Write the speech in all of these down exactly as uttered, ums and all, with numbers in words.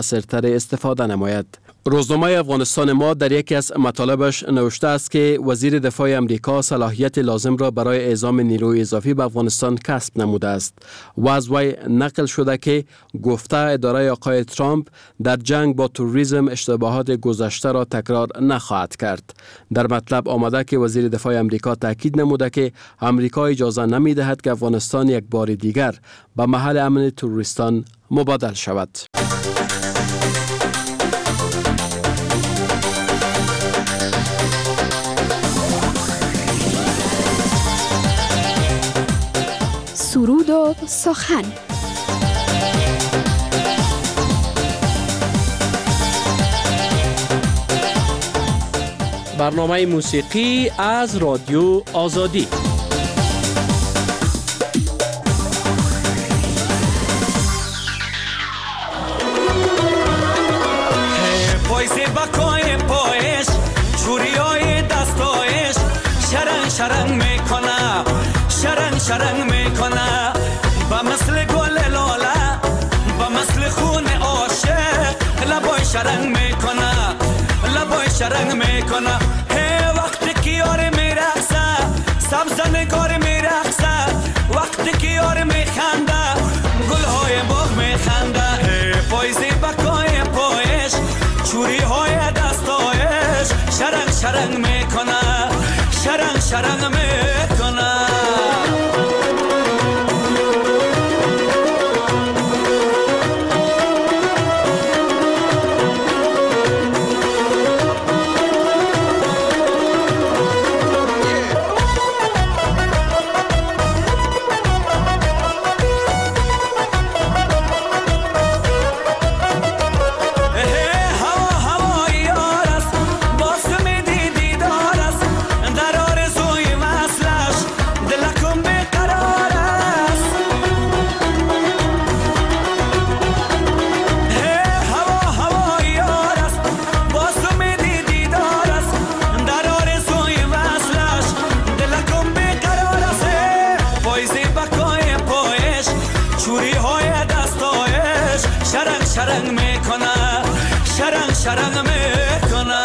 سرتر استفاده نماید. روزنامه افغانستان ما در یکی از مطالبش نوشته است که وزیر دفاع امریکا صلاحیت لازم را برای اعزام نیروی اضافی به افغانستان کسب نموده است و از وی نقل شده که گفته اداره آقای ترامپ در جنگ با تروریسم اشتباهات گذشته را تکرار نخواهد کرد. در مطلب آمده که وزیر دفاع امریکا تاکید نموده که امریکا اجازه نمی دهد که افغانستان یک بار دیگر به محل امن تروریستان مبادل شود. سرود و سخن. برنامه موسیقی از رادیو آزادی. پایزه بکای پایش چوریای دستایش شرنگ شرنگ میکنه شرنگ شرنگ میکنه با مثل گل لاله با مثل خون عاشق لبای شرنگ میکنه لبای شرنگ میکنه هی وقتی که یار میرقصه سبز نگار میرقصه وقتی که یار میخنده گلهای باغ میخنده هی پایزی بکای پایش چوری های دستایش شرنگ شرنگ میکنه شرنگ شرنگ میکنه. شرنگ میکنه شرنگ شرنگ میکنه.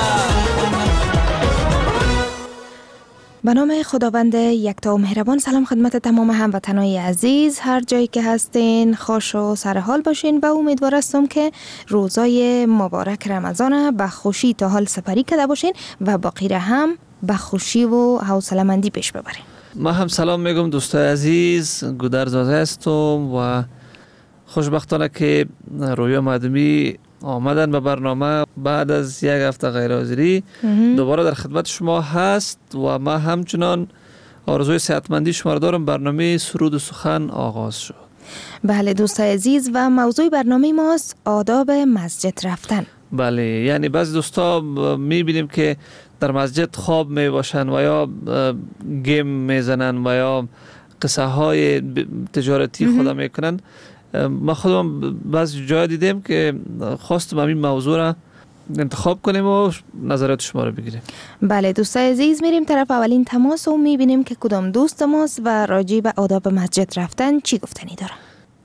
به نام خداوند یکتا و مهربان. سلام خدمت تمام هموطنای عزیز، هر جایی که هستین خوش و سر حال باشین. و امیدوار هستم که روزای مبارک رمضان به خوشی تا حال سپری کرده باشین و باقی را هم به خوشی و حوصله‌مندی پیش ببرین. ما هم سلام میگم دوستای عزیز، گودر زاده هستم و خوشبختانه که رویا مدمی آمدن به برنامه بعد از یک هفته غیر حاضری دوباره در خدمت شما هست و ما همچنان آرزوی صحتمندی شما دارم. برنامه سرود و سخن آغاز شد. بله دوستای عزیز، و موضوع برنامه ماست آداب مسجد رفتن. بله، یعنی بعضی دوستا میبینیم که در مسجد خواب میباشن و یا گیم میزنن و یا قصه های تجارتی خدا میکنن. ما خودم بعضی جای دیدیم که خواستم همین موضوع را انتخاب کنیم و نظرات شما رو بگیریم. بله دوستای عزیز، میریم طرف اولین تماس و میبینیم که کدام دوست ماست و راجع به آداب مسجد رفتن چی گفتنی داره.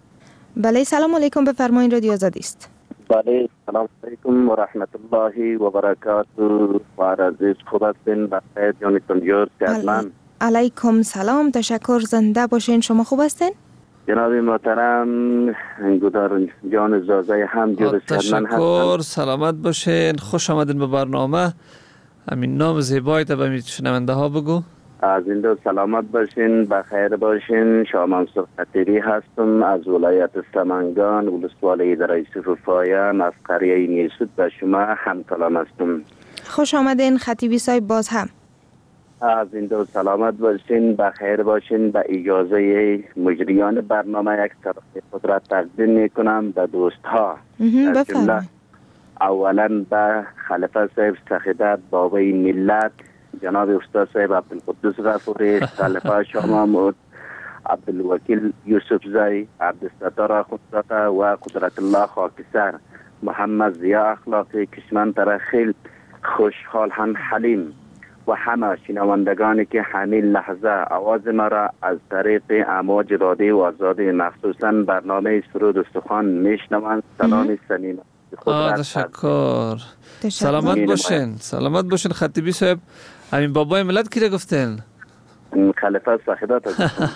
بله سلام علیکم، بفرمایید، رادیو آزادی است. بله سلام علیکم و رحمت الله و برکاته. و عزیز خوب هستین؟ بخیر جانتون جور سیادمند؟ علیکم سلام، تشکر، زنده باشین. شما خوب هستین؟ جناب محترم گودار جان زازه هم جور سیادمند هستن. تشکر، سلامت باشین، خوش آمدین به برنامه. همین نام زیبایی تا به شنونده ها بگو. از این دو سلامت باشین، بخیر باشین. شاه منصور خطیری هستم از ولایت سمنگان، ولسوالی در یوسف پایان، از قریه نیسود به شما هم کلام هستم. خوش آمدین خطیبی صاحب باز هم. از این دو سلامت باشین، بخیر باشین. به اجازه مجریان برنامه یک طرف خود را تقدیم میکنم به دوست ها. بفرمایید. اولا به خلیفه صاحب سخیدت بابای ملت جناب استاد صاحب عبدالقدوس غفوری، خلیفه شاه محمود، عبدالوکیل یوسف زی، عبدالستار خودزاده و قدرت الله خاکسر، محمد ضیا اخلاقی کشمن ترخیل، خوشحال هم حلیم و همه شنوندگانی که همین لحظه آواز مرا از طریق امواج رادیو آزادی مخصوصا برنامه سرود استخوان میشنوند. سلام صمیمی. تشکر. سلامت باشین. سلامت باشین خطیبی صاحب. همین بابای ملت کی را گفتین؟ خلیفه ساخدات.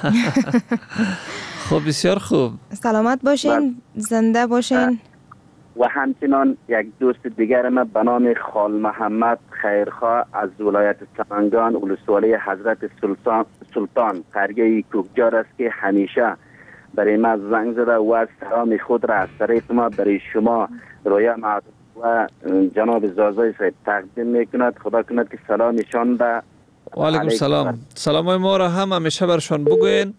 خب بسیار خوب. سلامت باشین، زنده باشین. و همچنان یک دوست دیگر ما به نام خال محمد خیرخواه از ولایت سمنگان ولسوالی حضرت سلطان سلطان قریه کوکجار است که همیشه برای ما زنگ زده و سلام خود را از طریق ما برای شما رویا معروف و جناب زازای صاحب تقدیم میکند. خدا کند که سلامشان به و علیکم سلام. سلام ما را هم همیشه برشان بگوین.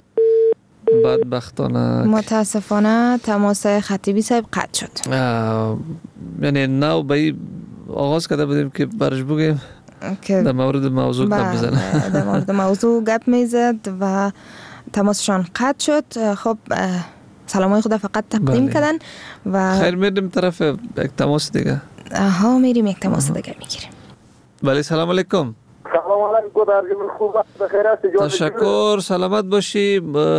بدبختانه متاسفانه تماس خطیبی صاحب قطع شد. یعنی نو به آغاز کرده بودیم که برش بگیم در مورد موضوع گپ بزنه. در مورد موضوع گپ میزد و تماسشان قطع شد. خب سلامای خدا فقط تقدیم کردن و خیر میریم طرف یک تماس دیگه. ها میریم یک تماس دیگه میگیریم. بله سلام علیکم. سلام علیکم. درجه خوب است، بخیر است. تشکر. سلامت باشی.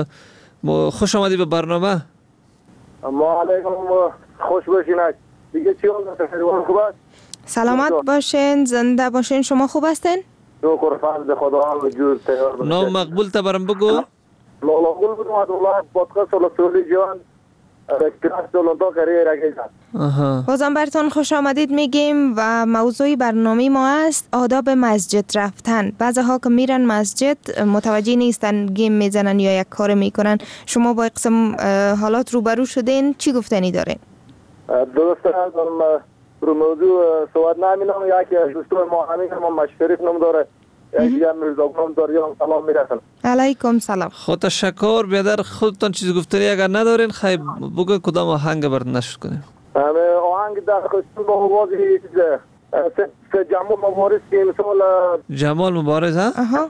خوش آمدی به برنامه. ما علیکم خوش باشین. دیگه چی حال است؟ خوب است. سلامت باشین، زنده باشین. شما خوب هستین؟ شکر فضل خدا وجود تیار باشه. نام مقبول تا برام بگو. لالا گل بودم از الله پادکست رسولی جان رکراس دولتا کریه رگیزد. بازم براتون خوش آمدید میگیم و موضوع برنامه ما است آداب مسجد رفتن. بعضی ها که میرن مسجد متوجه نیستن، گیم میزنن یا یک کار میکنن. شما با قسم حالات روبرو شدین، چی گفتنی دارین؟ درسته هستم. رو موضوع صحبت نمینم. یکی از دوستان ما همین که ما مشفریف نم داره، یکی هم مرزا گنام داره. سلام میرسن. علیکم سلام. خود تشکر. بیادر خودتان چیز گفتنی اگر ندارین خیلی بگو کدام آهنگ برد نشد کنیم. آهنگ در خستون با موازی چیزه جمال مبارز که مثال جمال مبارز ها؟ آها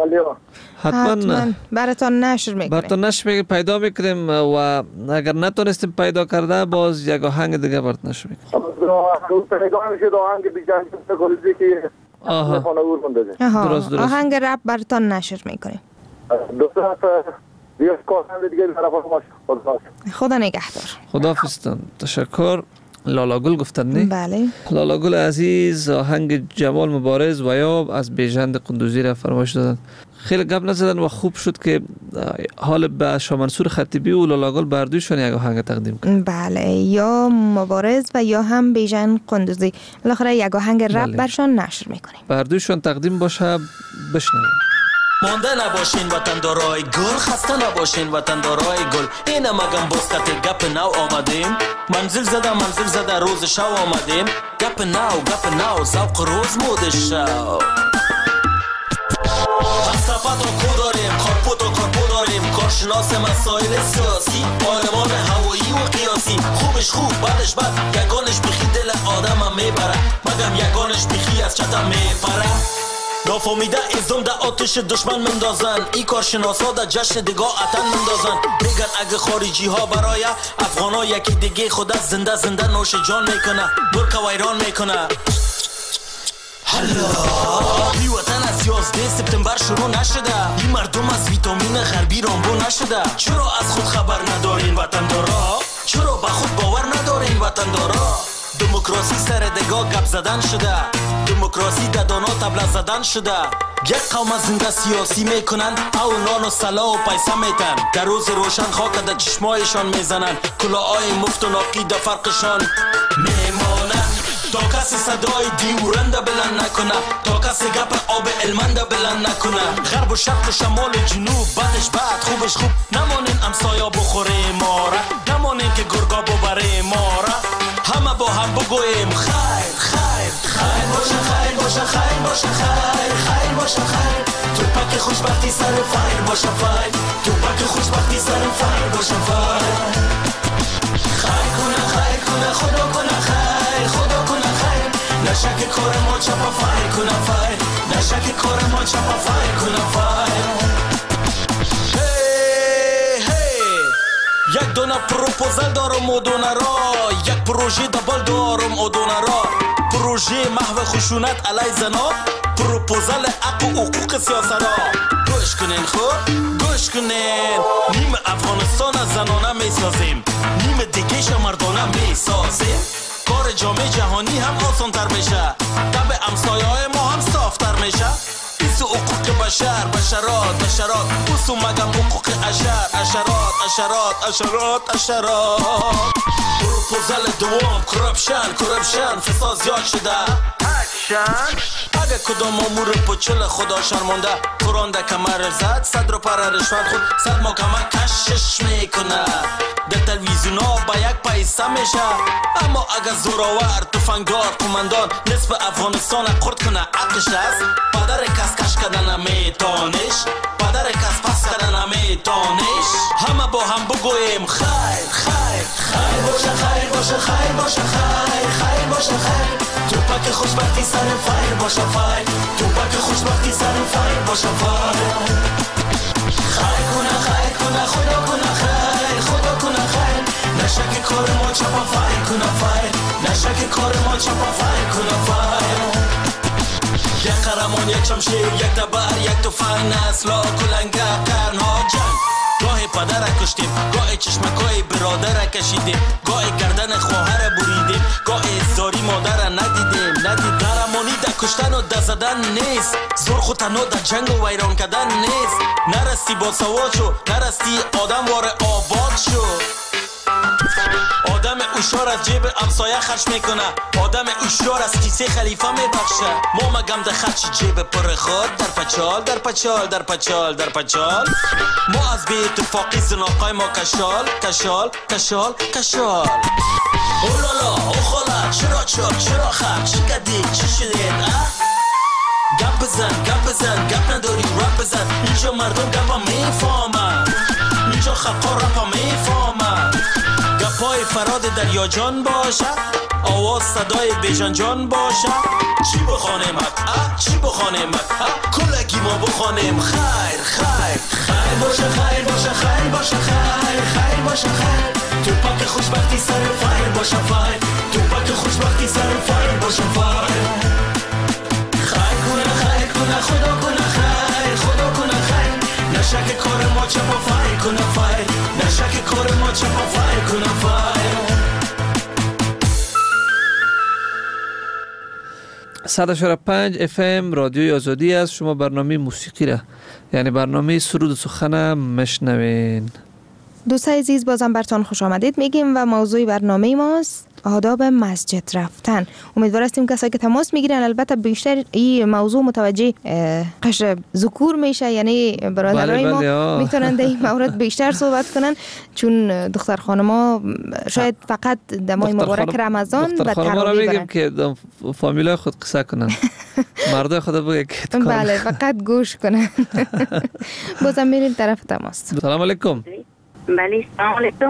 حتما براتون نشر میکنیم. براتون نشر میکنیم، پیدا میکنیم و اگر نتونستیم پیدا کرده باز یک آهنگ دیگه برات نشر میکنیم. پیدا میشه آهنگ بیجان کلیزی که آها درست درست آهنگ رپ براتون نشر میکنیم. دوست دیگه کارنده دیگه طرف ما خدا نگهدار. خداحافظتان. تشکر. لالا گل گفتن نه؟ بله. لالا گل عزیز آهنگ جمال مبارز و یا از بیژند قندوزی را فرمایش دادن. خیلی گپ نزدن و خوب شد که حال به شاه منصور خطیبی و لالا گل بردویشان یک آهنگ تقدیم کنن. بله، یا مبارز و یا هم بیژن قندوزی. بالاخره یک آهنگ رپ بله. برشان نشر میکنیم. بردویشان تقدیم باشه. بشنویم. مانده نباشین وطن دارای گل، خسته نباشین وطن دارای گل. اینم اگم بسکت گپ نو آمدیم، منزل زده منزل زده روز شو آمدیم. گپ نو گپ نو زوق روز مود شو. فلسفت و کو داریم، کارپوت و کارپو داریم، کارشناس مسائل سیاسی، آلمان هوایی و قیاسی. خوبش خوب بعدش بد، یگانش بخی دل آدم هم میبره، مگم یگانش بخی از چتم میپره. نافهمیده ازم در آتش دشمن مندازن، ای کارشناسا در جشن دگاه اتن مندازن. میگن اگه خارجی ها برای افغان ها یکی دیگه خود از زنده زنده نوش جان میکنه، ملک ویران میکنه. حالا بی وطن از یازده سپتامبر شروع نشده، این مردم از ویتامین غربی رامبو نشده. چرا از خود خبر ندارین وطن دارا؟ چرا به خود باور ندارین وطن دارا؟ دموکراسی سر دگاه گپ زدن شده، دموکراسی ددانا تبله زدن شده. یک قوم از زنده سیاسی میکنن، او نان و سلا و پیسه میتن. در روز روشن خاک در چشمایشان میزنن، کلاهای مفت و ناقی در فرقشان میمانن. تا کسی صدای دیورنده بلند نکنه، تا کسی گپ آب علمنده بلند نکنه. غرب و شرق و شمال و جنوب بدش بد خوبش خوب، نمانین امسایا بخوره ماره، نمانین که گرگا ببره ماره. همه با هم بگویم خیر خیر خیر باشه، خیر باشه، خیر باشه، خیر خیر باشه، خیر. تو پک خوشبختی سر فیر باشه، فیر. تو پک خوشبختی سر فیر باشه، فیر. خیر کنه، خیر کنه، خدا کنه خیر، خدا کنه خیر. نشک کار ما چپا فیر کنه فیر، نشک کار ما چپا فیر کنه فیر. یک دونه پروپوزال دارم ادونه را، یک پروژه دبل دارم ادونه را. پروژه محو خشونت علی زنا، پروپوزال حق و حقوق سیاست را. گوش کنین خود گوش کنین، نیم افغانستان از زنانه می سازیم، نیم دیگه ش مردانه می سازیم. کار جامعه جهانی هم آسان تر میشه، طبع امسایه های ما هم صافتر میشه. ایسو حقوق بشر بشرات بشرات، اوسو مگم حقوق اشر اشرات اشرات اشرات اشرات. پروپوزال دوم کرپشن کرپشن، فساد زیاد شده اکشن. اگه کدام امور پچل خدا شرمنده، کرانده کمر زد صد رو پر رشوت خود صد محکمه کشش میکنه. در تلویزیون ها با یک پیسه میشه، اما اگه زوراور تفنگدار قماندان نصف افغانستان قرد کنه عقلش است. پدر کس کش کردن میتانش، پدر کس پس کردن میتانش. همه با هم بگویم خیر خیر خیر باشه خیر باشه خیر باشه خیر خیر باشه خیر. توپک خوشبختی سر فایر باشه فایر، توپک خوشبختی سر فایر باشه فایر. خیر کنه خیر کنه خدا کنه خیر خدا کنه خیر. نشک کار ما چپا فایر کنه فایر، نشک کار ما چپا فایر کنه فایر. یک قهرمان یک شمشیر یک دبر یک تفنگ، نسلا کلنگه قرنها جنگ. گاهی پدر کشتیم، گاهی چشمکای برادر کشیدیم، گاهی گردن خواهر بریدیم، گاهی زاری مادر ندیدیم ندید. قهرمانی در کشتن و در زدن نیست، زور خود تنها در جنگ و ویران کردن نیست. نرستی با سواد شو، نرستی آدم وار آباد شو. آدم اوشار از جیب امسایه خرج میکنه، آدم اوشار از کیسه خلیفه میبخشه. ما مگم در خرج جیب پر خود در پچال در پچال در پچال در پچال. ما از بی اتفاقی زناقای ما کشال کشال کشال کشال. اولالا اوخالا چرا چرا چرا خب چی کردید چی شدید اه؟ گپ بزن گپ بزن گپ نداری رپ بزن، اینجا مردم گپا میفهمن، اینجا خلقا رپا میفهمن. گپای فراد دریا جان باشه، آواز صدای بیژن جان باشه. چی بخوانیم اه چی بخوانیم اه، کلگی ما بخوانیم خیر خیر خیر باشه خیر باشه خیر باشه خیر خیر باشه خیر. توپک خوشبختی سر فایر باشه فایر، توپک خوشبختی سر فایر باشه فایر. خیر کنه خیر کنه خدا کنه خیر خدا کنه خیر. نشک کار ما چپا فایر کنه فایر، نشک کار ما چپا فایر کنه فایر. صد و چهار و پنج اف ام رادیوی آزادی است. شما برنامه موسیقی را یعنی برنامه سرود و سخن مشنوین. دوستای عزیز بازم برتان خوش آمدید میگیم و موضوع برنامه ماست آداب مسجد رفتن. امیدوار هستیم کسایی که تماس میگیرن البته بیشتر این موضوع متوجه قشر ذکور میشه، یعنی برادرای بله ما بله میتونن در این مورد بیشتر صحبت کنن، چون دختر خانما شاید فقط در ماه مبارک رمضان به تراویح میگیم که فامیلای خود قصه کنن، مردای خود بگه که بله فقط گوش کنن. بازم میریم طرف تماس. سلام علیکم. بله سلام علیکم.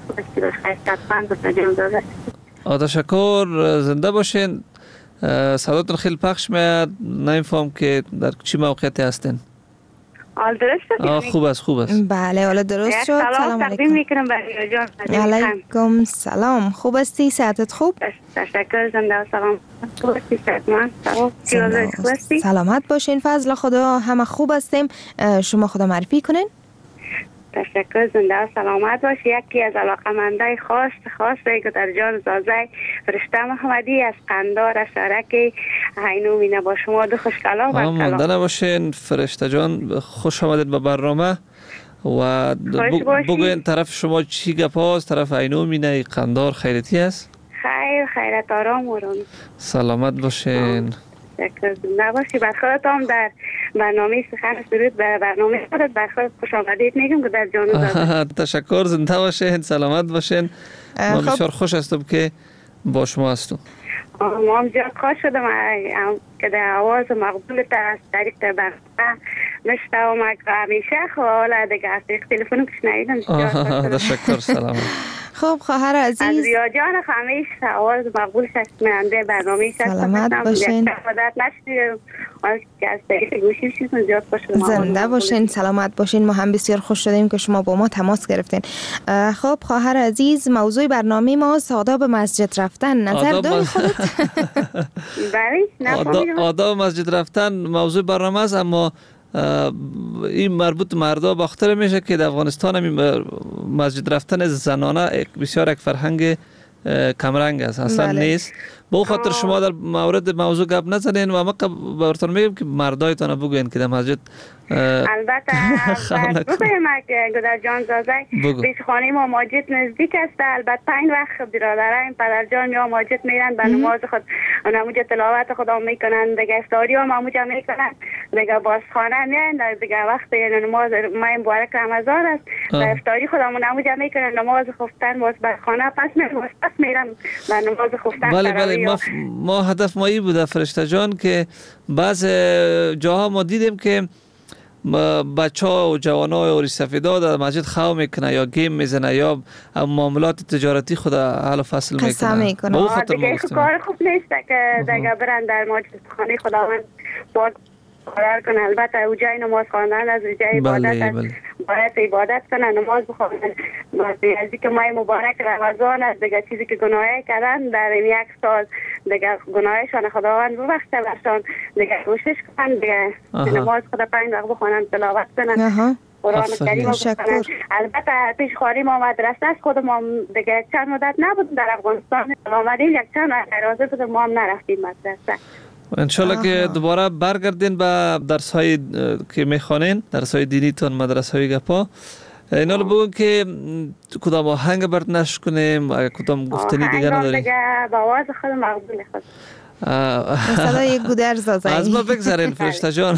تشکر، زنده باشین. صداتون خیلی پخش میاد، نمیفهم که در چی موقعیتی هستین. حال درست است؟ خوب است خوب است. بله حالا درست شد. سلام تقدیم میکنم برای جان. علیکم سلام. خوب هستی؟ صحتت خوب؟ تشکر. زنده و سلام. خوب هستی؟ صحتمند؟ سلام. سلامت باشین. فضل خدا همه خوب هستیم. شما خدا معرفی کنین. تشکر. زنده و سلامت باش. یکی از علاقمندای خاص خاص که در جان زازای فرشته محمدی از قندار اشاره که عینو مینه با شما دو خوش کلام و سلام. مانده نباشین فرشته جان، خوش آمدید به برنامه و بگوین طرف شما چی گپ هاست؟ طرف عینو مینه قندار خیرتی است؟ خیر خیرت آرام آرام. سلامت باشین. تشکر. زنده باشی. بر خودت هم در برنامه سخن سرود به برنامه خودت بر خودت خوش آمدید میگم که در جان زاده. تشکر. زنده باشین، سلامت باشین. ما بسیار خوش هستم که با شما هستم. ما هم زیاد خوش شدم که در آواز مقبولت از طریق برنامه نشتم و همیشه حالا دیگه از تلفن کش نایدم. تشکر. سلام. خب خواهر عزیز از ریا جان همیش آواز مقبول شنونده برنامه شد. سلامت باشین. مدت نشدید که از طریق گوشی شیتون زیاد خوش شدیم. زنده باشین، سلامت باشین. ما هم بسیار خوش شدیم که شما با ما تماس گرفتین. خب خواهر عزیز، موضوع برنامه ما آداب مسجد رفتن. نظر داری خودت؟ بله، نفهمیدم. آداب مسجد رفتن موضوع برنامه است، اما این مربوط مردا باختر میشه که در افغانستان هم مسجد رفتن زنانه بسیار یک فرهنگ کمرنگ است، اصلا بله. نیست. با خاطر شما در مورد موضوع گپ نزنین و ما براتون میگم که مردایتان بگوین که در مسجد البته بگویم که گدر جان زازک پیش خانه ما مسجد نزدیک است. البته پنج وقت برادران پدر جان یا مسجد میرن به نماز خود نماز تلاوت خدا میکنن، دیگه افطاری هم نماز میکنن، دیگه باز خانه میان، دیگه وقت نماز ماه مبارک رمضان است، افطاری خودمون نماز میکنن، نماز خفتن باز به خانه پس میرن پس میرن به نماز خفتن. بله بله، ما, ما هدف ما ای بوده فرشته جان که بعض جاها ما دیدیم که بچه ها و جوان های اوری سفیدا در مسجد خو میکنه یا گیم میزنه یا معاملات تجارتی خود حل و فصل میکنه. با خاطر دیگه کار خوب نیست که دیگه برن در مسجد خانه خداوند باز قرار کنه. البته او جای نماز خواندن از جای عبادت است، باید عبادت کنن، نماز بخوانن. از اینکه ماه مبارک رمضان است، دیگه چیزی که گناهی کردن در این یک سال دیگه گناهشان خداوند ببخشه برشان، دیگه کوشش کنن دیگه نماز خدا پنج وقت بخوانن، تلاوت کنن، قرآن کریم بخونن. البته پیش خواهری ما مدرسه است، خود ما دیگه چند مدت نبود در افغانستان، آمدیم یک چند اعتراضه بود، ما هم نرفتیم مدرسه. انشالله که دوباره برگردین به درس های که میخوانین، درس های دینی تون، مدرسه های گپا. اینا رو بگون که کدام آهنگ برد نش کنیم، کدام گفتنی دیگه نداریم. آهنگ دیگه با آواز خود مقبول خود. مثلا یک گودرز زازایی از ما بگذارین فرشته جان.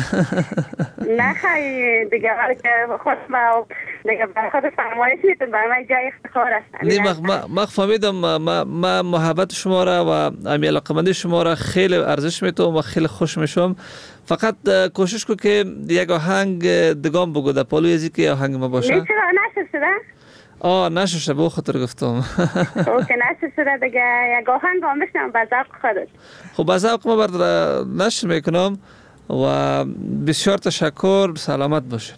نه خیلی دیگه خود ما دیگه برای خود فرمایش میتون برای من جای افتخار است. نه ما فهمیدم، ما محبت شما را و امی علاقمندی شما را خیلی ارزش میتونم و خیلی خوش میشم. فقط کوشش کو که یک آهنگ دگام بگو در پالوی ازی که آهنگ ما باشه. نه چرا نشه شده؟ آه نشه شده بو خاطر گفتم. اوکی نشه شده دیگه یک آهنگ هم بشنم به ذوق خودت. خب به ذوق ما برد نشر میکنم و بسیار تشکر، سلامت باشید.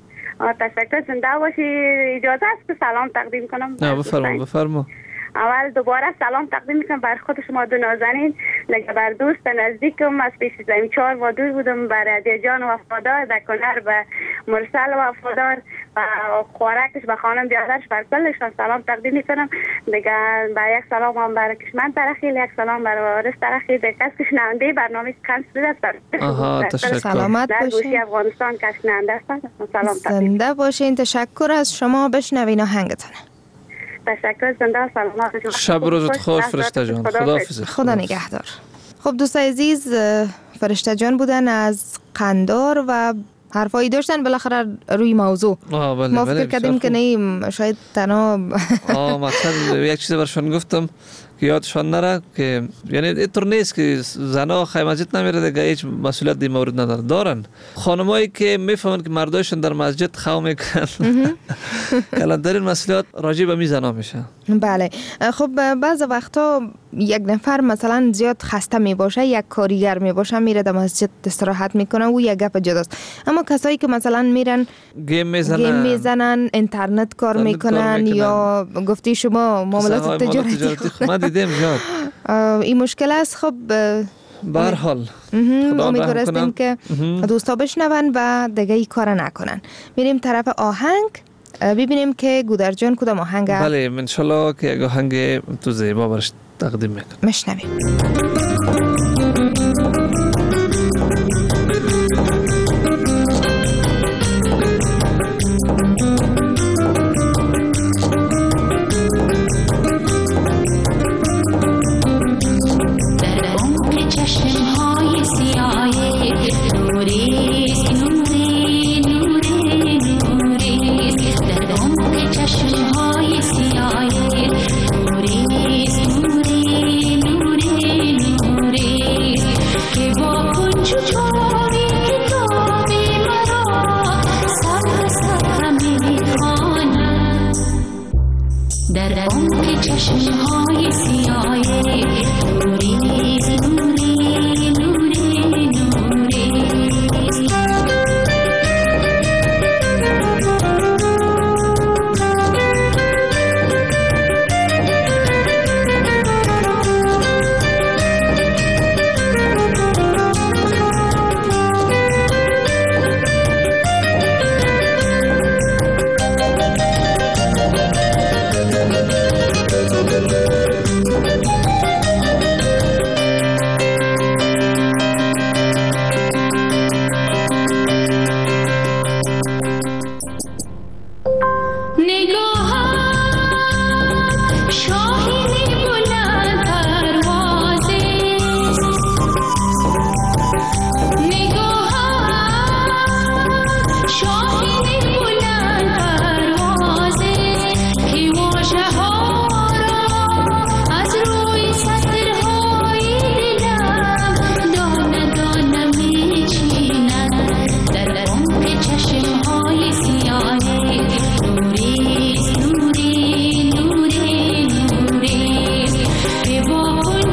تشکر، زنده باشی. اجازه است که سلام تقدیم کنم؟ نه بفرما بفرما. اول دوباره سلام تقدیم میکنم بر خود شما دو نازنین، دیگه بر دوست نزدیکم از پیش زمین چهار و دور بودم، بر عدی جان وفادار، در کنر به مرسل وفادار و خوارکش به خانم بیادرش بر کلشان سلام تقدیم میکنم. دیگه بر یک سلام هم بر کشمن ترخیل، یک سلام بر وارث ترخیل، دیگه کس کشننده برنامه کانس بود است. آها تشکر. سلامت باشین. در گوشی افغانستان کشننده است. سلام تقدیم. زنده باشین. تشکر از شما. بشنوین آهنگتون. تشکر، زنده و سلامت. شب روزت خوش فرشته جان. خداحافظ. خدا نگهدار. خب دوستای عزیز، فرشته جان بودن از قندار و حرفایی داشتن بالاخره روی موضوع. بله ما بله فکر کردیم که نیم شاید تنها آه مقصد یک چیز برشان گفتم که یادشان نره که یعنی اینطور نیست که زنا خیلی مسجد نمیره دیگه هیچ مسئولیت دی مورد نداره. دارن خانمایی که میفهمن که مردایشون در مسجد خو میکنن کلانترین مسئولیت راجع به می زنا میشه. بله. خب بعض وقتا یک نفر مثلا زیاد خسته می باشه، یک کارگر می باشه، میره در مسجد استراحت میکنه، او یک گپ جداست. اما کسایی که مثلا میرن گیم میزنن، گیم میزنن، اینترنت کار میکنن یا گفتی شما معاملات تجارتی ما دیدیم زیاد این مشکل است. خب به هر حال امیدوارستیم که دوستا بشنون و دیگه ای کار نکنن. میریم طرف آهنگ ببینیم که گودر جان کدام آهنگ. بله انشالله که یک آهنگ تو زیبا برش تقدیم میکنم. مشنویم. Che vuoi con ciuccioli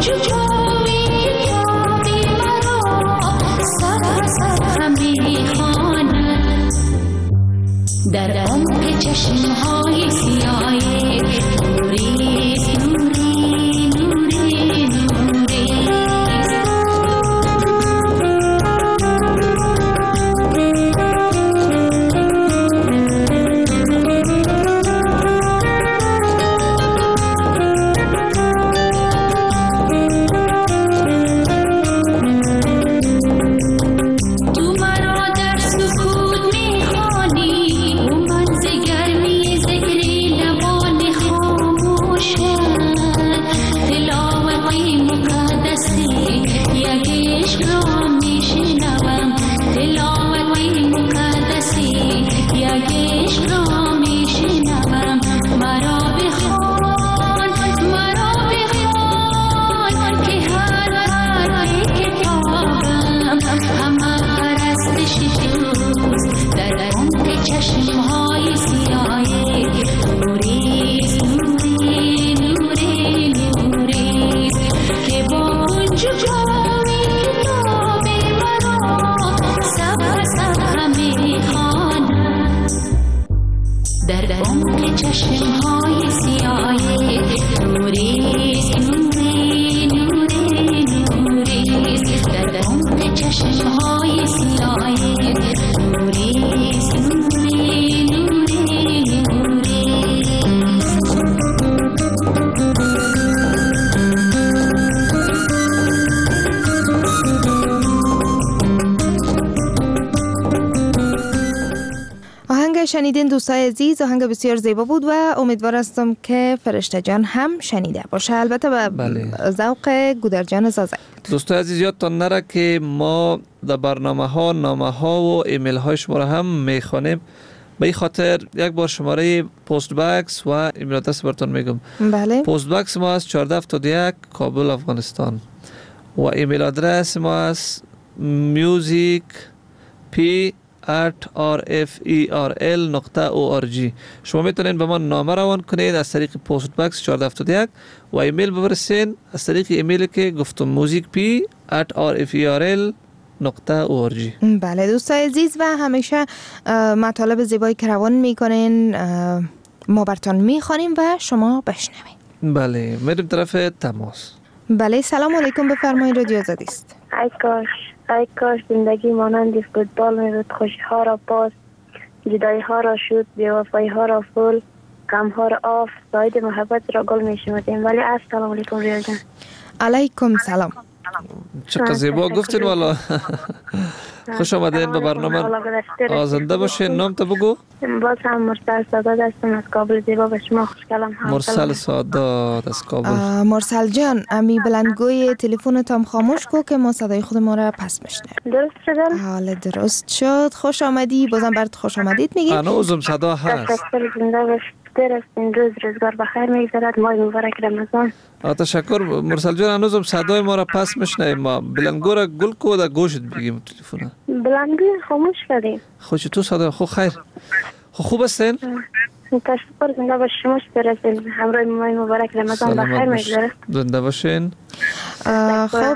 در عمق چشمهای سیاه نوری نوری نوری نوری شنیدین دوستای عزیز، آهنگ بسیار زیبا بود و امیدوار هستم که فرشته جان هم شنیده باشه، البته به بله. ذوق گودرجان زازک. دوستای عزیز یادتان نره که ما در برنامه ها نامه ها و ایمیل های شما را هم میخوانیم. به این خاطر یک بار شماره پست باکس و ایمیل آدرس براتون میگم. بله. پست باکس ما است چهارده هفتاد و یک کابل افغانستان و ایمیل آدرس ما است music p at r f e r l نقطه او آر جی. شما میتونین به ما نامه روان کنید از طریق پست باکس چهارده هفتاد و یک و ایمیل بفرستین از طریق ایمیلی که گفتم موزیک پی at r f e r l نقطه او آر جی. بله دوستای عزیز، و همیشه مطالب زیبایی که روان میکنین ما براتون میخوانیم و شما بشنوید. بله میریم طرف تماس. بله سلام علیکم، بفرمایید، رادیو آزادی است. ای کاش ای کاش زندگی مانند فوتبال میبود، خوشی ها را پاس، جدایی ها را شد، بی‌وفایی ها را فول، غم ها را آف، ساید محبت را گل میشمردیم. ولی السلام علیکم ریال جان. علیکم سلام. چقدر زیبا گفتین والا. خوش آمدین به برنامه. آزنده باشین. نام تو بگو. باز هم مرسل سادات هستم از کابل. زیبا به شما خوش کلام. مرسل سادات از کابل. مرسل جان امی بلندگوی تلفنت هم خاموش کو که ما صدای خود ما را پس میشنویم. درست شد؟ حالا درست شد. خوش آمدی. بازم برات خوش آمدید میگیم. هنوزم صدا هست. تشکر زنده باش. درست این روز روزگار بخیر میگذرد. ماه مبارک رمضان. تشکر مرسل جان. هنوزم صدای ما را پس میشنویم. ما بلندگو را گل کو در گوشت بگیم تلفن. بلندگو خاموش کردیم. خوش تو صدا خو خیر. خو خوب هستین؟ تشکر زنده باش. شما برسید. همراه ماه مبارک رمضان بخیر میگذره. زنده باشین. خب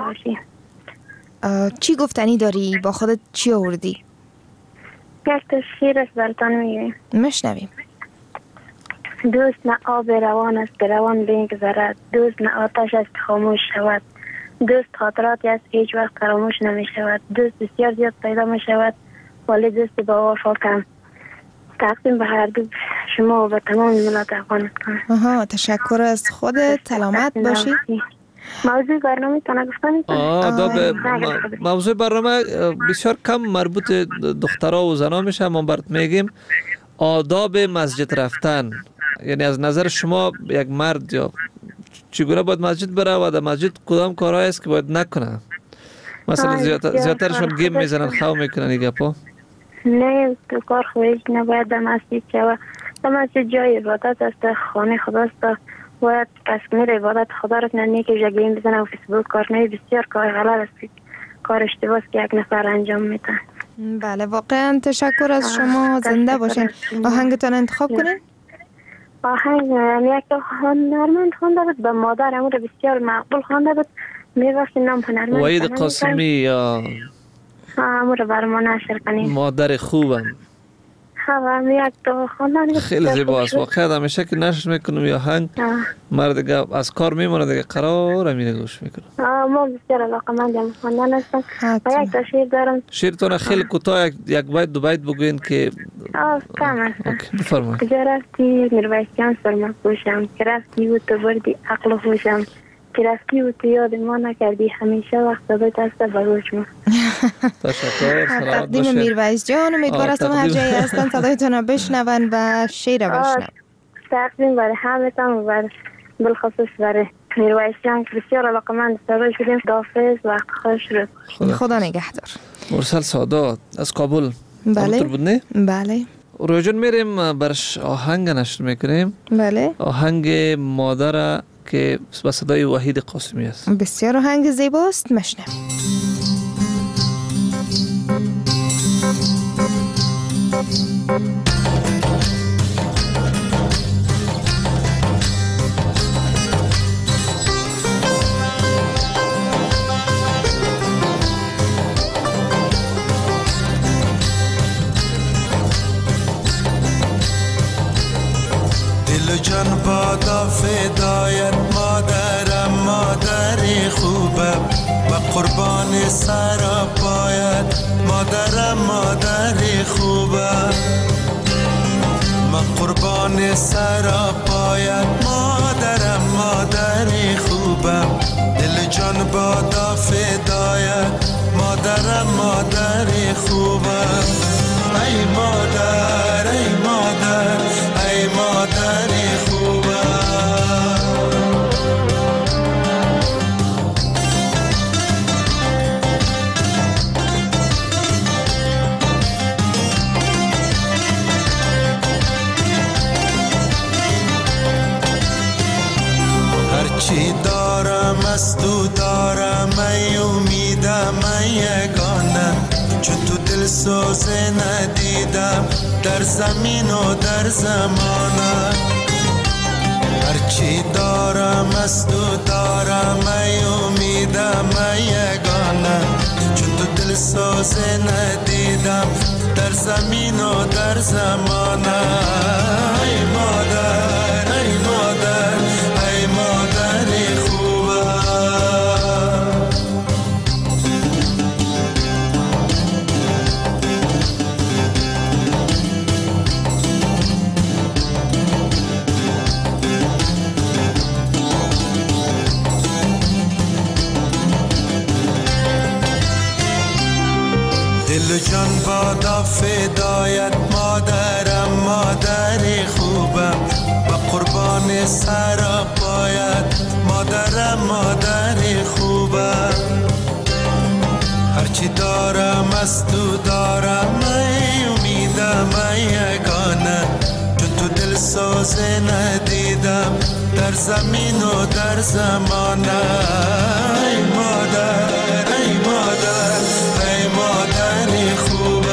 چی گفتنی داری؟ با خودت چی آوردی؟ یک تا شیر است براتون میگیم. مشنویم. دوست نه آب روان است که روان بگذرد، دوست نه آتش است که خاموش شود، دوست خاطراتی است هیچ وقت فراموش نمی شود، دوست بسیار زیاد پیدا می شود ولی دوست با وفا کم. تقدیم به هر دو شما و به تمام ملت افغانستان. آها تشکر از خودت. سلامت باشی. موضوع برنامه تانه گفتنی؟ آه موضوع برنامه بسیار کم مربوط دخترها و زنها میشه. ما برات میگیم آداب مسجد رفتن. یعنی از نظر شما یک مرد یا چگونه باید مسجد بره و در مسجد کدام کارهایی است که باید نکنه؟ مثلا زیادتر زیادترشون گیم میزنن، خو میکنن این گپا. نه تو کار خویش نباید در مسجد شود. در مسجد جای عبادت است، خانه خداست. باید کس میره عبادت خدا رو کنه، که جا گیم بزنه و فیسبوک کار نه. بسیار کار غلط است، کار اشتباه است که یک نفر انجام میده. بله واقعا تشکر از شما. زنده باشین. آهنگتان انتخاب کنین. آهنگ یک تا هنرمند خوانده بود، به مادر امور بسیار مقبول خوانده بود. می‌بخشید نام هنرمند وحید قاسمی یا امور برما نشر کنیم. مادر خوبم. ها یک تا خواندن خیلی زیباست. واقعا همیشه که نشر میکنم یا آهنگ مرد دیگه از کار میمونه دیگه قرار میره گوش میکنم. ما بسیار علاقه‌مندیم خواندن هستم. و یک تا شعر دارم. شعرتون خیلی کوتاه یک بیت دو بیت بگوین که آه کم است. اوکی بفرمایید. کجا رفتی میرویس جان سرما پوشم، که رفتی و تو بردی عقل و هوشم، که رفتی و تو یاد ما نکردی، همیشه وقت داده دست بروش ما. تشکر. سلامت تقدیم میرویس جان، امیدوار هستم هر جایی هستن صدایتون رو بشنون و شعر بشنون. تقدیم برای همتون و برای بالخصوص برای میرویس جان که بسیار علاقه‌مند صدا شدیم. دافز وقت خوش رو. خدا نگهدار. مرسل سادات از کابل. بله. بود نه؟ بله. روی جان میریم برش آهنگ نشر میکنیم. بله. آهنگ مادر که با صدای وحید قاسمی است. بسیار آهنگ زیباست، مشنویم. دل جان بادا فدایت مادرم، مادری خوبم و قربان سر پایت مادرم، مادری خوبم و قربان سر پایت مادرم، مادری خوبم. دل جان بادا فدایت مادرم، مادری خوبم. ای مادر ای مادر ای مادری خوبم. هرچی دارم از تو دارم، ای امیدم ای یگانه، چون تو دل سوزه ندیدم در زمین و در زمانه. هرچی دارم از تو دارم، ای امیدم ای یگانه، چون تو دل سوزه ندیدم در زمین و در زمانه. ای مادر ای مادر ای مادری خوبم. دل جان بادا فدایت مادرم، مادری خوبم و قربان سر پایت مادرم، مادری خوبم. هرچی دارم از تو دارم، ای امیدم ای یگانه، چون تو دل سوزه ندیدم در زمین و در زمانه. ای مادر ای مادر ای مادری خوبم.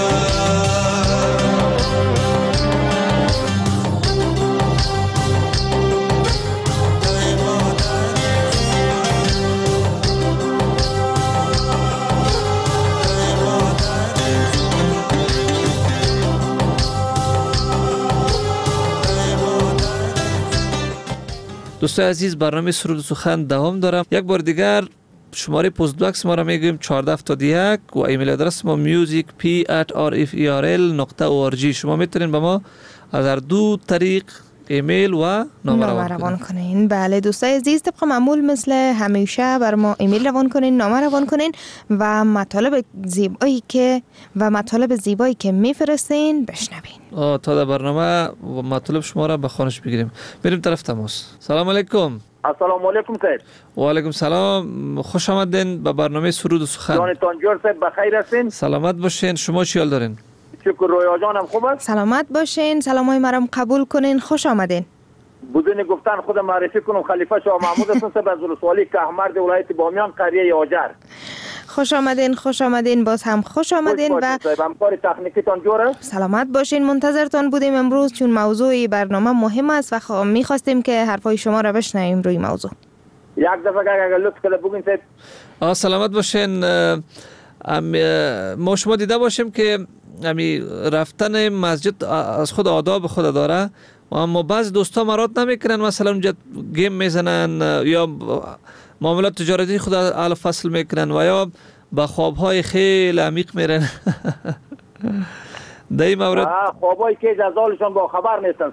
دوستان عزیز، برنامه سرود و سخن دوام دارم. یک بار دیگر شماره پست باکس ما را میگیم چهارده هفتاد و یک و ایمیل آدرس ما میوزیک پی ات آر اف ای آر ال نقطه او آر جی. شما میتونین به ما از هر دو طریق ایمیل و نامه روان, روان کنین. بله دوستای عزیز، طبق معمول مثل همیشه بر ما ایمیل روان کنین، نامه روان کنین و مطالب زیبایی که و مطالب زیبایی که میفرستین بشنوین. آه تا در برنامه و مطالب شما را به خانش بگیریم. بریم طرف تماس. سلام علیکم. السلام علیکم سید. و علیکم سلام، خوش آمدین به برنامه سرود و سخن. جانتان جور صاحب بخیر هستین؟ سلامت باشین. شما چی حال دارین؟ شکر. رویا جانم خوب است؟ سلامت باشین. سلامای مرام قبول کنین. خوش آمدین. بدون گفتن خود معرفی کنم، خلیفه شاه محمود هستم صاحب از ولسوالی کهمرد ولایت بامیان قریه یاجر. خوش آمدین خوش آمدین باز هم خوش آمدین و همکار تکنیکیتان جوره. سلامت باشین. منتظرتان بودیم امروز چون موضوع برنامه مهم است و خ... میخواستیم که حرفای شما را بشنویم روی موضوع. یک دفعه اگر لطف کنید بگین صاحب. سلامت باشین. ما شما دیده باشیم که امی رفتن مسجد از خود آداب خود داره، اما بعضی دوستا مراد نمیکنن، مثلا اونجا گیم میزنن یا معاملات تجارتی خود حل فصل میکنن و یا با خوابهای خیلی عمیق میرن. در این مورد خوابایی که از حالشان با خبر نیستن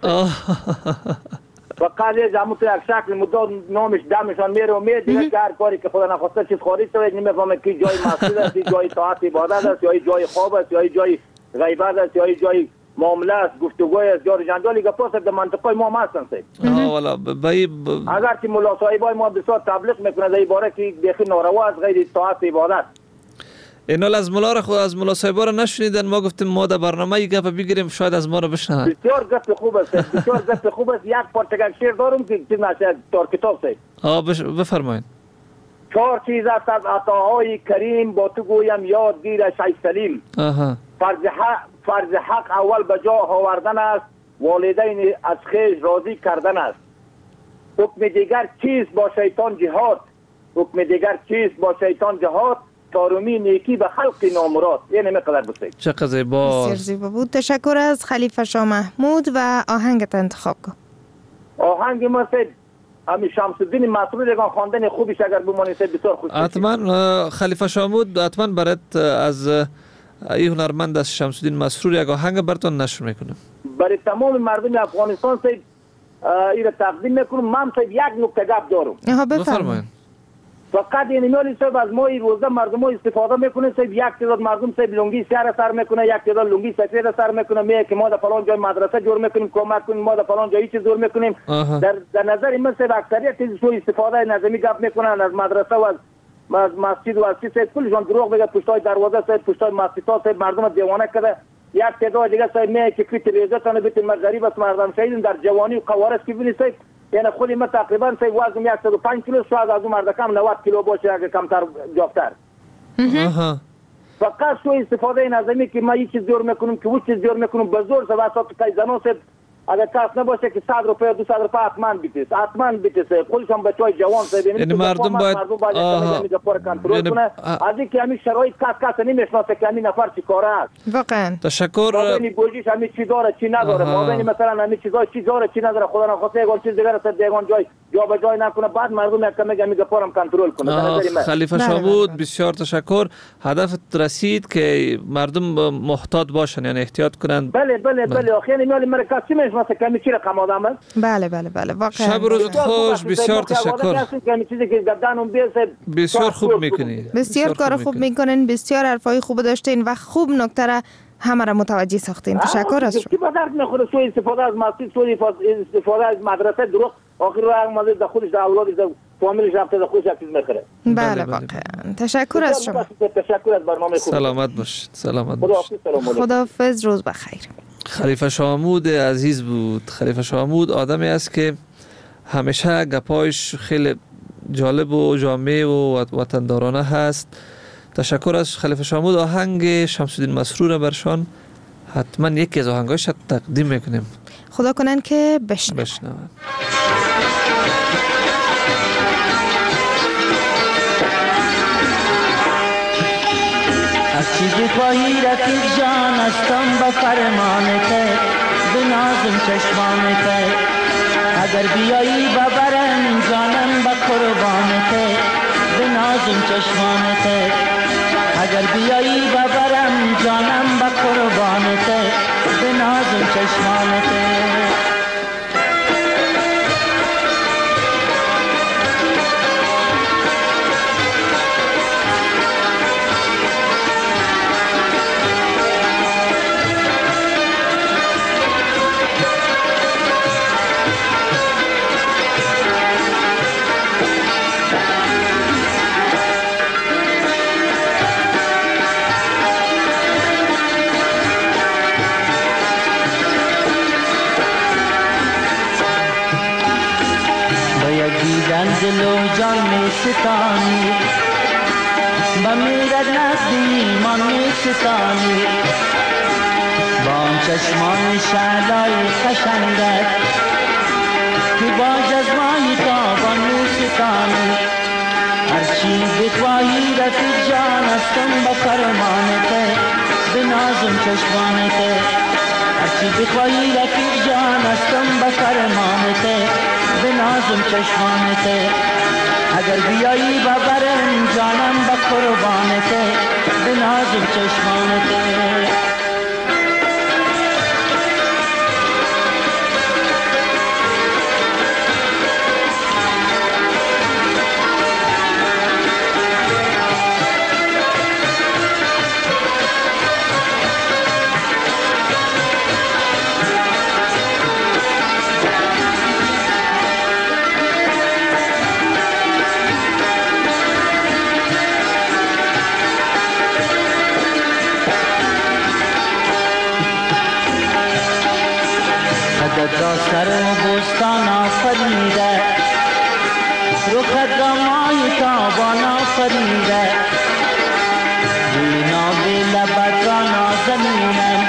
فقط یه جمعوت یک شکل مداد نامش دمشان میره و میره دیگه که هر کاری که خدا نخواسته چیز خارج شده نمیفهمه که جای مسجد است، جای طاعت عبادت است، یا جای خواب است، یا جای غیبت است، یا جای معامله است، گفتگوی است، جار جنجالی که پاس در منطقه ما هم هستن سید. والا بای اگر که ملا صاحبای ما بسیار تبلیغ میکنه در عباره که بیخی ناروا است، غیر طاعت عبادت. اینال از ملا را خود از ملا صاحبا را نشنیدن، ما گفتیم ما در برنامه ای گپ بگیریم شاید از ما را بشنون. بسیار گپ خوب است، بسیار گپ خوب است. یک پارتگل شعر دارم که چیز نشه تار کتاب سید. آ بفرمایید. چهار چیز است از عطاهای کریم با تو گویم یادگیر شیخ سلیم. آها. فرض حق فرض حق اول به جا آوردن است، والدین از خیش راضی کردن است. حکم دیگر چیز با شیطان جهاد، حکم دیگر چیز با شیطان جهاد، تارومی نیکی به خلق نامراد. یه نمیقدر بسید. چقدر زیبا. بسیار زیبا بود. تشکر از خلیفه شاه محمود و آهنگت انتخاب کن. آهنگ ما سید امی شمس الدین مسرور دیگه خواندن خوبیش اگر بمونی سید بسیار خوش. حتما خلیفه شاه محمود حتما برات از این هنرمند از شمس الدین مسرور یک آهنگ براتون نشر میکنم. برای تمام مردم افغانستان سید این تقدیم میکنم. من سید یک نکته گپ دارم. بفرمایید. فقط این میالی صاحب از مای روزه مردم ها استفاده میکنه صاحب. یک تعداد مردم صاحب لنگی سر سر میکنه، یک تعداد لنگی سفید سر میکنه، میگه که ما در فلان جای مدرسه جور میکنیم، کمک کنیم، ما در فلان جایی چیز جور میکنیم. در در نظر من صاحب اکثریت چیز سوء استفاده نظامی گپ میکنن از مدرسه و از مسجد و از چیز صاحب کلشون دروغ میگه. پشتای دروازه صاحب پشتای مسجد صاحب مردم دیوانه کرده. یک تعداد دیگه صاحب میگه که کیت ریاضتانه بیت مغرب است مردم شهید در جوانی و قوارض که ببینید صاحب. یعنی خودی من تقریبا سه وزنم صد و پنج کیلو، شاید از اون مرد کم نود کیلو باشه اگه کمتر جافتر. فقط سوء استفاده نظامی که ما یک چیز جور میکنیم که اون چیز جور میکنیم به زور سواسط که زنان سید اگر کس نباشه که صد روپیه دو صد روپیه حتما بیتیست حتما بیتیست خودشان بچهای جوان سید. یعنی مردم باید کنترل کنه. از اینکه همین شرایط کس کس نمیشناسه که همین نفر چی کاره است. واقعا تشکر. مابین گوشیش همین چی داره چی نداره، مابین مثلا همین چیزای چی داره چی نداره، خدا نخواسته یک چیز دیگه است دیگه جای جا به جای نکنه بعد مردم یک کمی میگه پارم کنترل کنه. خلیفه شاه بود بسیار تشکر. هدفت رسید که مردم محتاط باشن یعنی احتیاط کنن. بله بله بله آخه میال مرکز چی میشناسه که چی رقم آدم است. بله بله بله واقعا. شب روزت خوش. بسیار تشکر. بسیار خوب میکنی. بسیار کار خوب میکنین. بسیار حرفای خوب داشتین و خوب نکته را همه را متوجه ساختین. تشکر از شما. کی به درد میخوره سوء استفاده از مسجد، سوء استفاده از مدرسه دروغ آخر رو مازه در خودش در اولادش در فامیلش رفته در خودش چیز میخره. بله واقعا. تشکر از شما. تشکر از برنامه خوب. سلامت باشید. سلامت باشید. خداحافظ. روز بخیر. خلیفه شاه محمود عزیز بود. خلیفه شاه محمود آدمی است که همیشه گپایش خیلی جالب و جامع و وطندارانه هست. تشکر از خلیفه شاه محمود. آهنگ شمس الدین مسرور برشان حتما یکی از آهنگایش تقدیم میکنیم. خدا کنن که بشنون. بشنون. از چیزی خواهی رفیق جان هستم به فرمانت به نازم چشمانت اگر بیایی ببرم جانم به قربانت به نازم چشمانت اگر بیایی ببرم جانم به قربانت به نازم چشمانت دل و جان می ستانی با میرا ایمان می ستانی با آن چشمان شعلای قشنگت که با جزمای تابان می ستانی هرچی بخواهی رفیق جان هستم به فرمانت به نازم چشمانت هرچی بخواهی رفیق جان هستم به فرمانت به نازم چشمانت اگر بیایی ببرم جانم به قربانت به نازم چشمانت را سر و بستان آفریده رخت را مای تابان آفریده بینا به لبت را نازنینم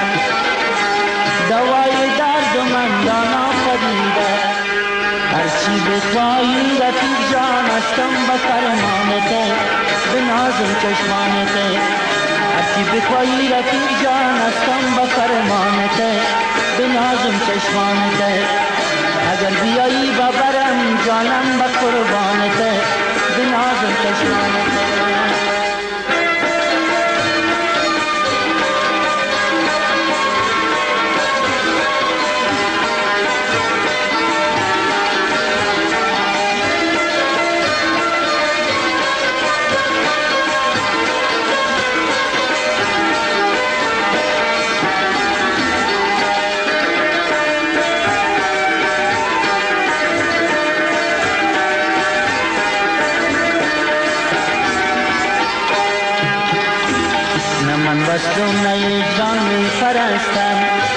دوای درد و مندان آفریده هرچی بخواهی رفیق جان هستم به فرمانت به نازم چشمانت هرچی بخواهی رفیق جان هستم به فرمانت به نازم چشمانت اگر بیایی ببرم جانم به قربانت به نازم چشمانت بستم نی جان می پرستم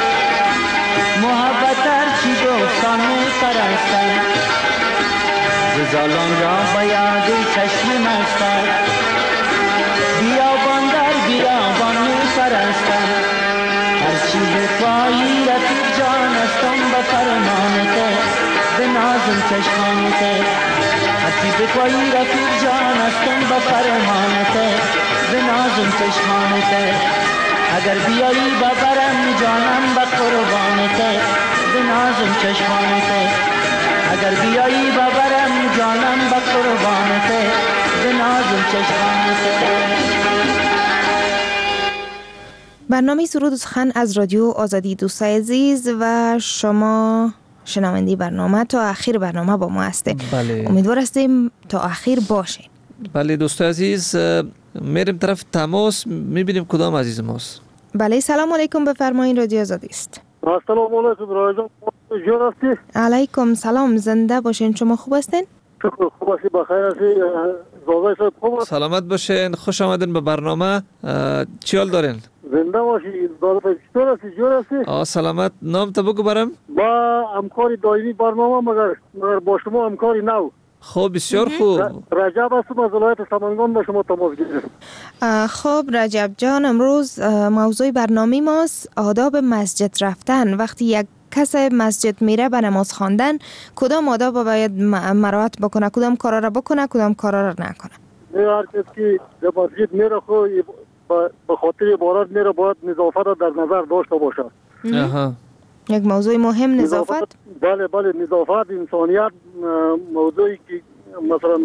محبت هرچی دوستان می پرستم زالان را به یاد چشم مستم بیابان در بیابان می پرستم هرچی بخواهی رفیق جان هستم به فرمانت به نازم چشمانت هرچی بخواهی رفیق جان هستم به فرمانت به نازم چشمانت اگر بیایی ببرم جانم به قربانت به نازم چشمانت اگر بیایی ببرم جانم به قربانت به نازم چشمانت برنامه سرود و سخن از رادیو آزادی دوستای عزیز و شما شنونده برنامه تا آخر برنامه با ما هسته. بله. امیدوار هستیم تا آخر باشین. بله دوستای عزیز میریم طرف تماس میبینیم کدام عزیز ماست. بله سلام علیکم بفرمایید رادیو آزادی است. سلام علیکم رادیو جور هستی؟ علیکم سلام زنده باشین شما خوب هستین؟ شکر خوب هستی بخیر هستی زازای صاحب خوب هست؟ سلامت باشین خوش آمدین به برنامه چی حال دارین؟ زنده باشی زازای صاحب چطور هستی جور هستی؟ آه سلامت نام تا بگو برم؟ با همکاری دائمی برنامه مگر مگر با شما همکاری نو خب بسیار خوب رجب هستم از ولایت سمنگان با شما تماس گرفتم. خب رجب جان امروز موضوع برنامه ماست آداب مسجد رفتن وقتی یک کس مسجد میره به نماز خواندن کدام آداب باید مراعات بکنه کدام کارا را بکنه کدام کارا را نکنه. هر کسی که به مسجد میره خو به خاطر عبادت میره باید نظافت را در نظر داشته باشه. آها یک موضوع مهم نظافت. نظافت بله بله نظافت انسانیت موضوعی که مثلا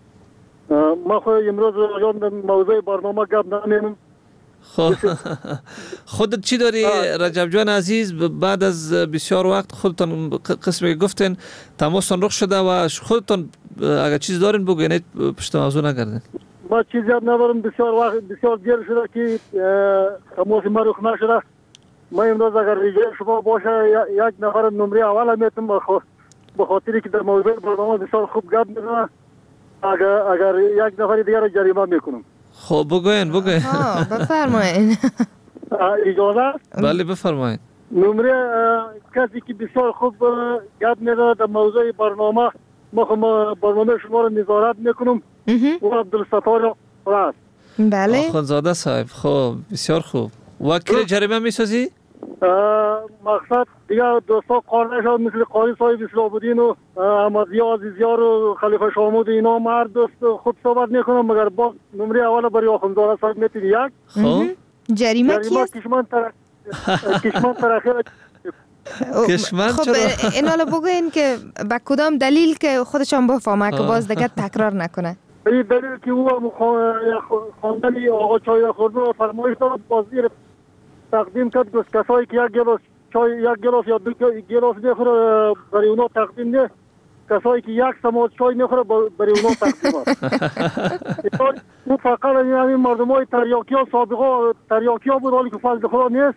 ما خو امروز جان موضوع برنامه گپ نمیم. خب خودت چی داری رجب جان عزیز بعد از بسیار وقت خودتان قسمی گفتین تماستان رخ شده و خودتان اگر چیز دارین بگو یعنی پشت موضوع نگردین. ما چیزی ندارم بسیار وقت بسیار دیر شده که تماس ما رخ نشده. ما امروز اگر ریجای شما باشه یک نفر نمره اول میتونم به خاطری که در موضوع برنامه بسیار خوب گپ میزنه اگر اگر یک نفر دیگر را جریمه میکنم. خب بگوین بگوین. ها بفرمایید. اجازه است؟ بله بفرمایید. نمره کسی که بسیار خوب گپ میزنه در موضوع برنامه ما برنامه شما را نظارت میکنم و عبدالستار است. بله. آخوندزاده صاحب، خب بسیار خوب. وکیل جریمه میسازی؟ مقصد دیگه دوستا قانه شد مثل قاری صاحب اسلام الدین و احمدزیا عزیزیار و خلیفه شامود اینا مرد دوست خود صحبت میکنم، مگر با نمره اول برای آخوندزاده صاحب میتونی یک. خب جریمه کی است؟ کشمن تر کشمن تراخیر کشمن خب چرا؟ این حالا بگوین که به کدام دلیل که خودشان بفهمه که باز دیگه تکرار نکنه. این دلیل که او خواندن آقا چای خورده و فرمایش داد بازی تقدیم کرد گوش کسایی که یک گلاس چای یک گلاس یا دو گلاس میخوره برای اونا تقدیم نه، کسایی که یک سماج چای میخوره برای اونا تقدیم است. او فقط این مردم های تریاکی ها سابقا تریاکی ها بود، حالی که فضل خدا نیست.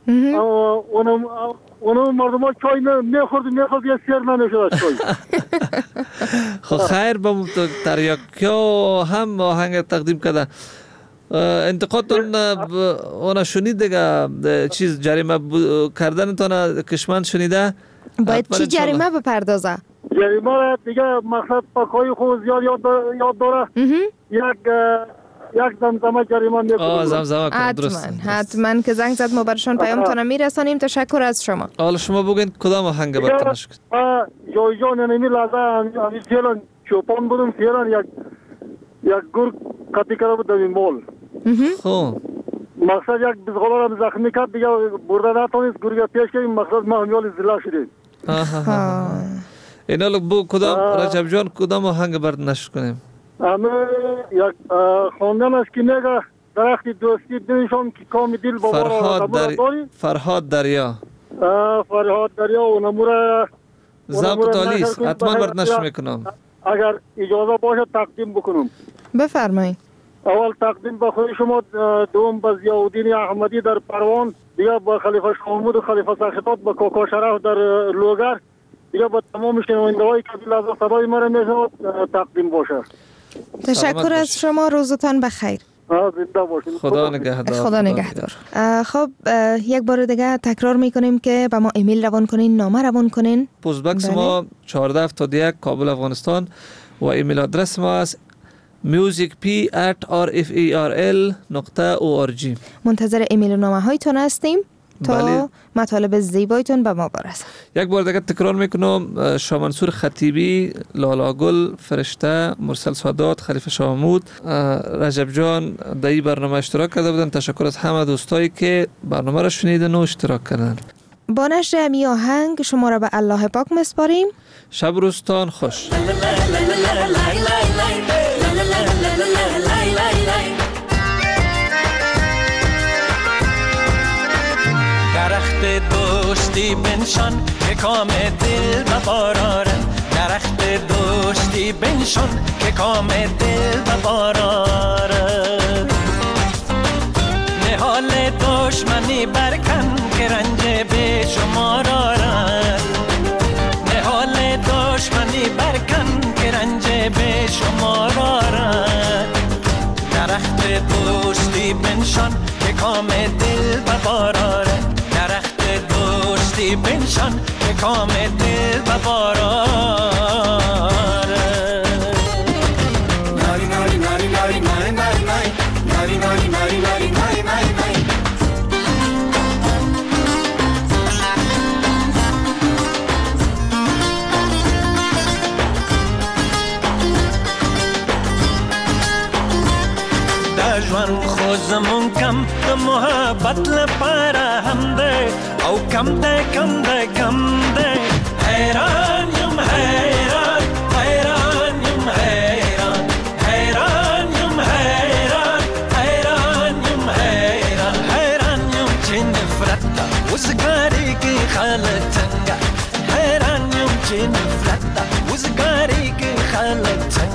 اونم مردم ها چای میخورد میخورد یه سیر نمیشد از چای. خب خیر با تریاکی ها هم آهنگ تقدیم کرده. انتقادتون اونا شنید دیگه چیز جریمه کردن تانا کشمن شنیده؟ باید چی جریمه بپردازه؟ جریمه را دیگه مقصد پاکای خود زیاد یاد داره. یک یک زمزمه جریمه میکنه. آه زمزمه کن درست. حتما حتما که زنگ زد ما برشان پیامتان میرسانیم. تشکر از شما. حالا شما بگین کدام آهنگ براتون شد؟ جای جان نمی لحظه همی فیلن چوپان بودم فیلن یک یک گرگ قطعی کرده بود در این مال. خب مقصد یک بزغالا را زخمی کرد دیگه برده نتونست گرگ پیش کنیم، مقصد ما همیال زلا شدیم. اینا لگ بو کدام رجب جان کدام آهنگ برد نشد کنیم؟ همه یک خواندن است که میگه درخت دوستی دنشان که کام دل با فرهاد در... فرهاد دریا فرهاد دریا و نموره زبط آلیس حتما برد نشد میکنم. اگر اجازه باشه تقدیم بکنم. بفرمایید. اول تقدیم به خود شما، دوم به ضیاءالدین احمدی در پروان، دیگه به خلیفه شامود و خلیفه سرخطاب به کاکا شرف در لوگر، دیگه به تمام شنونده های که لحظه صدای مرا میشنوند تقدیم باشه. تشکر از شما، روزتان بخیر. زنده باشید. خدا نگهدار. خدا نگهدار. خب یک بار دیگه تکرار میکنیم که به ما ایمیل روان کنین، نامه روان کنین. پست باکس ما چهارده هفتاد و یک کابل افغانستان و ایمیل آدرس ما است music p at r f e r l نقطه او آر جی. منتظر ایمیل و نامه هایتون هستیم تا بله. مطالب زیبایتون به ما برسه. یک بار دیگه تکرار میکنم، شاه منصور خطیبی، لالا گل، فرشته، مرسل سادات، خلیفه شامود، رجب جان در این برنامه اشتراک کرده بودن. تشکر از همه دوستایی که برنامه را شنیدن و اشتراک کردن. با نشر امی آهنگ شما را به الله پاک مسپاریم. شب روزتان خوش. درخت دوستی بنشان که کام دل بباراره، درخت دوستی بنشان که کام دل بباراره، نهال دشمنی برکن که رنج به شما داره، نهال دشمنی برکن که رنج به شما داره، درخت دوستی بنشان که کام دل بباراره، درخت دوستی بنشان که کام دل بباراره. ناری ناری ناری ناری ناری ناری ناری ناری ناری ناری ناری ناری ناری دجوان خوزمون کم د محبت لپاره هم ده او کم ده کم ده کم ده حیران یم حیران حیران یم حیران حیران یم حیران حیران یم حیران حیران یم چه نفرت ده وزگاری کی خالتنگا حیران یم چه نفرت ده وزگاری کی خالتنگا